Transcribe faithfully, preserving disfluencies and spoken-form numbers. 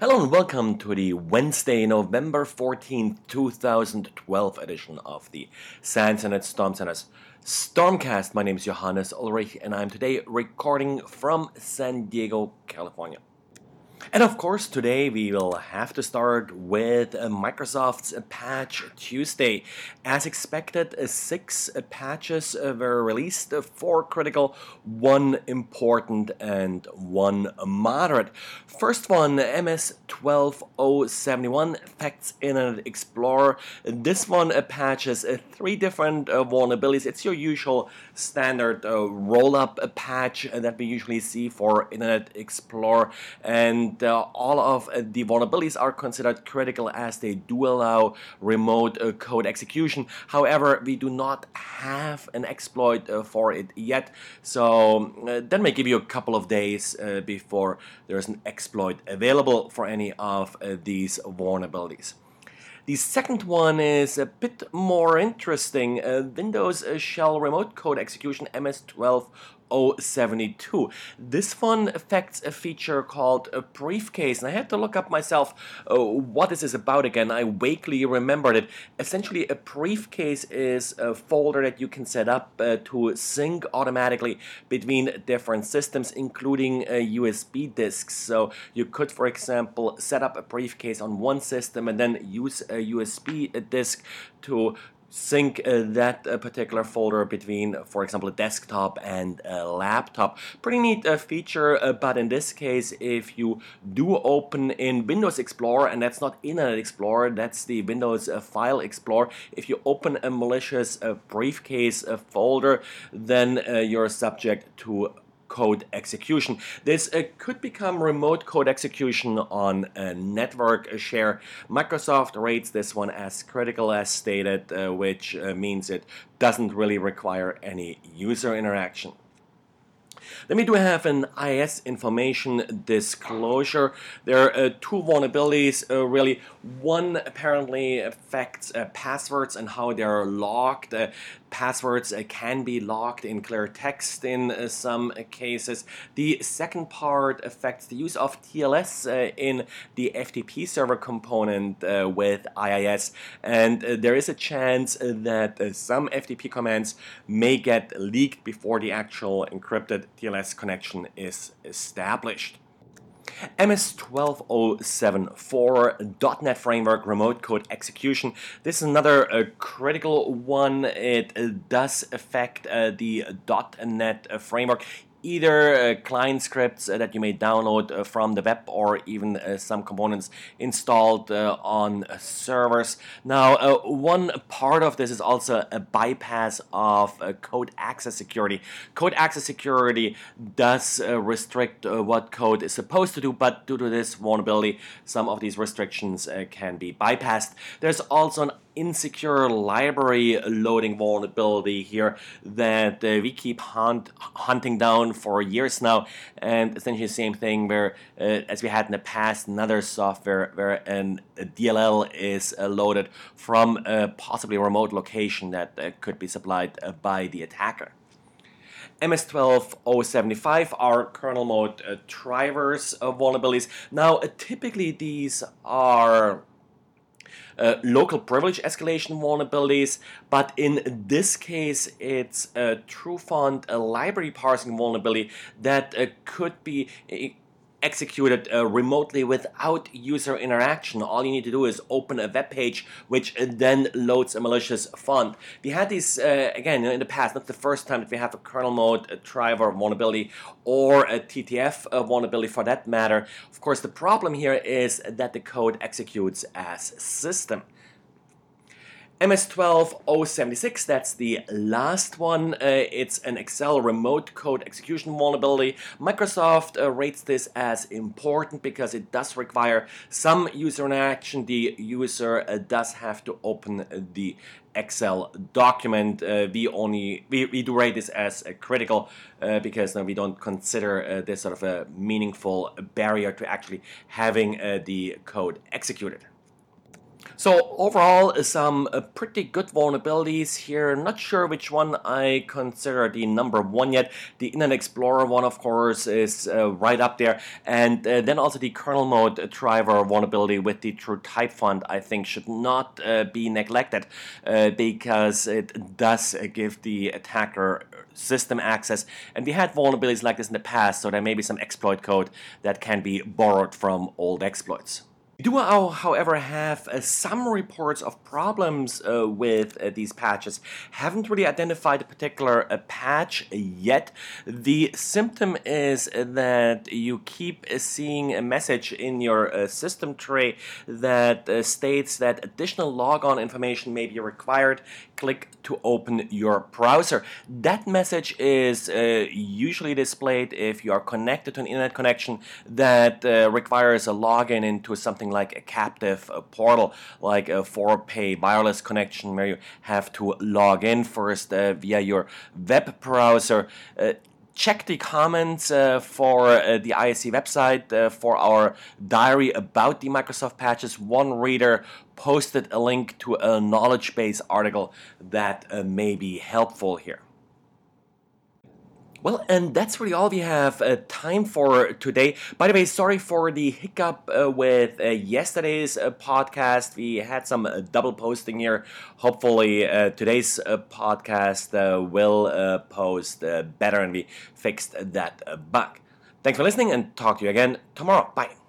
Hello and welcome to the Wednesday, November fourteenth, twenty twelve edition of the SANS Internet Storm Center's Stormcast. My name is Johannes Ulrich and I'm today recording from San Diego, California. And of course, today we will have to start with uh, Microsoft's Patch Tuesday. As expected, uh, six uh, patches uh, were released, uh, four critical, one important, and one moderate. First one, M S twelve oh seventy-one, Effects Internet Explorer. This one uh, patches uh, three different uh, vulnerabilities. It's your usual standard uh, roll-up uh, patch uh, that we usually see for Internet Explorer, and Uh, all of uh, the vulnerabilities are considered critical as they do allow remote uh, code execution. However, we do not have an exploit uh, for it yet, so uh, that may give you a couple of days uh, before there's an exploit available for any of uh, these vulnerabilities. The second one is a bit more interesting. Uh, Windows uh, Shell Remote Code Execution M S twelve oh seventy-two. This one affects a feature called a briefcase, and I had to look up myself uh, what this is about again. I vaguely remembered it. Essentially, a briefcase is a folder that you can set up uh, to sync automatically between different systems, including uh, U S B disks. So you could, for example, set up a briefcase on one system and then use a U S B disk to sync uh, that uh, particular folder between, for example, a desktop and a laptop. Pretty neat uh, feature, uh, but in this case, if you do open in Windows Explorer, and that's not Internet Explorer, that's the Windows uh, File Explorer, if you open a malicious uh, briefcase uh, folder, then uh, you're subject to code execution. This uh, could become remote code execution on a network share. Microsoft rates this one as critical, as stated, uh, which uh, means it doesn't really require any user interaction. Then we do have an I I S information disclosure. There are uh, two vulnerabilities, uh, really. One apparently affects uh, passwords and how they're logged. Uh, passwords uh, can be logged in clear text in uh, some uh, cases. The second part affects the use of T L S uh, in the F T P server component uh, with I I S. And uh, there is a chance uh, that uh, some F T P commands may get leaked before the actual encrypted T L S connection is established. M S twelve oh seventy-four .NET Framework Remote Code Execution. This is another uh, critical one. It uh, does affect uh, the .NET uh, framework. Either uh, client scripts uh, that you may download uh, from the web, or even uh, some components installed uh, on uh, servers. Now, uh, one part of this is also a bypass of uh, code access security. Code access security does uh, restrict uh, what code is supposed to do, but due to this vulnerability, some of these restrictions uh, can be bypassed. There's also an insecure library loading vulnerability here that uh, we keep hunt, hunting down for years now, and essentially the same thing where, uh, as we had in the past, another software where an, a D L L is uh, loaded from a possibly remote location that uh, could be supplied uh, by the attacker. M S twelve oh seventy-five are kernel mode uh, drivers uh, vulnerabilities. Now, uh, typically these are Uh, local privilege escalation vulnerabilities, but in this case it's a TrueFont a library parsing vulnerability that uh, could be uh, executed uh, remotely without user interaction. All you need to do is open a web page which uh, then loads a malicious font. We had these, uh, again, in the past, not the first time that we have a kernel mode a driver vulnerability or a T T F uh, vulnerability for that matter. Of course, the problem here is that the code executes as system. M S twelve oh seventy-six, that's the last one. Uh, it's an Excel remote code execution vulnerability. Microsoft uh, rates this as important because it does require some user interaction. The user uh, does have to open the Excel document. Uh, we only we, we do rate this as uh, critical uh, because uh, we don't consider uh, this sort of a meaningful barrier to actually having uh, the code executed. So overall, some uh, pretty good vulnerabilities here. Not sure which one I consider the number one yet. The Internet Explorer one, of course, is uh, right up there. And uh, then also the kernel mode driver vulnerability with the true type font, I think, should not uh, be neglected uh, because it does uh, give the attacker system access. And we had vulnerabilities like this in the past, so there may be some exploit code that can be borrowed from old exploits. We do, however, have uh, some reports of problems uh, with uh, these patches. Haven't really identified a particular uh, patch yet. The symptom is that you keep uh, seeing a message in your uh, system tray that uh, states that additional logon information may be required. Click to open your browser. That message is uh, usually displayed if you are connected to an internet connection that uh, requires a login into something like a captive uh, portal, like a four pay wireless connection where you have to log in first uh, via your web browser. Uh, Check the comments uh, for uh, the I S C website uh, for our diary about the Microsoft patches. One reader posted a link to a knowledge base article that uh, may be helpful here. Well, and that's really all we have uh, time for today. By the way, sorry for the hiccup uh, with uh, yesterday's uh, podcast. We had some uh, double posting here. Hopefully, uh, today's uh, podcast uh, will uh, post uh, better and we fixed that uh, bug. Thanks for listening and talk to you again tomorrow. Bye.